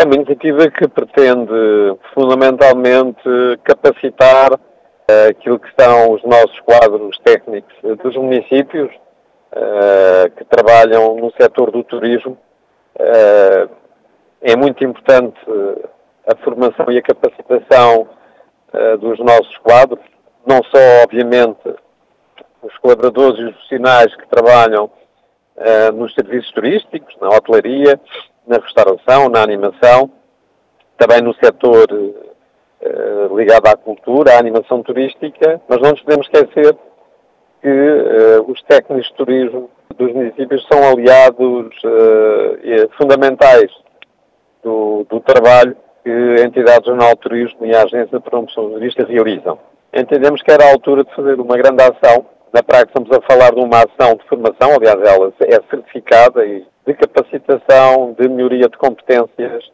É uma iniciativa que pretende fundamentalmente capacitar aquilo que são os nossos quadros técnicos dos municípios que trabalham no setor do turismo. É muito importante a formação e a capacitação dos nossos quadros, não só, obviamente, os colaboradores e os profissionais que trabalham nos serviços turísticos, na hotelaria, na restauração, na animação, também no setor ligado à cultura, à animação turística, mas não nos podemos esquecer que os técnicos de turismo dos municípios são aliados fundamentais do trabalho que a entidade Jornal de Turismo e a Agência de Promoção Turística realizam. Entendemos que era a altura de fazer uma grande ação. Na prática estamos a falar de uma ação de formação, aliás ela é certificada, e de capacitação, de melhoria de competências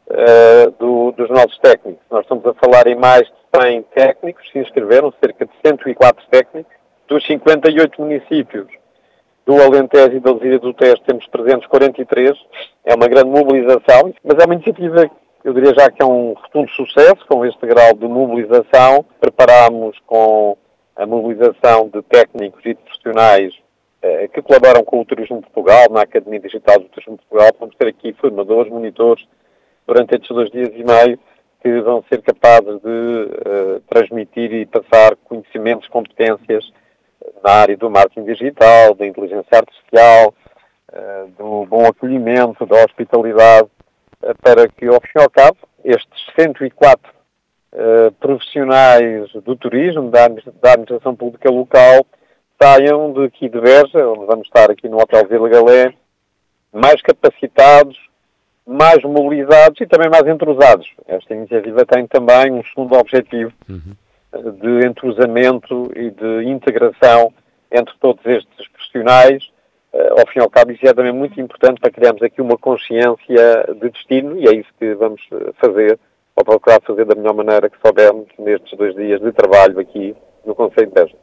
dos nossos técnicos. Nós estamos a falar em mais de 100 técnicos que se inscreveram, cerca de 104 técnicos, dos 58 municípios do Alentejo e da Ilha do Tejo temos presentes 43, é uma grande mobilização, mas é uma iniciativa, eu diria já que é um rotundo sucesso, com este grau de mobilização. Preparámos com a mobilização de técnicos e de profissionais que colaboram com o Turismo de Portugal, na Academia Digital do Turismo de Portugal. Vamos ter aqui formadores, monitores, durante estes 2 dias e meio, que vão ser capazes de transmitir e passar conhecimentos, competências na área do marketing digital, da inteligência artificial, do bom acolhimento, da hospitalidade, para que, ao fim e ao cabo, estes 104 profissionais do turismo, da administração pública local, saiam daqui de Beja, onde vamos estar aqui no Hotel Vila Galé, mais capacitados, mais mobilizados e também mais entrosados. Esta iniciativa tem também um segundo objetivo de entrosamento e de integração entre todos estes profissionais. Ao fim e ao cabo, isso é também muito importante para criarmos aqui uma consciência de destino, e é isso que vamos fazer, ou procurar fazer da melhor maneira que soubermos nestes 2 dias de trabalho aqui no Concelho de Beja.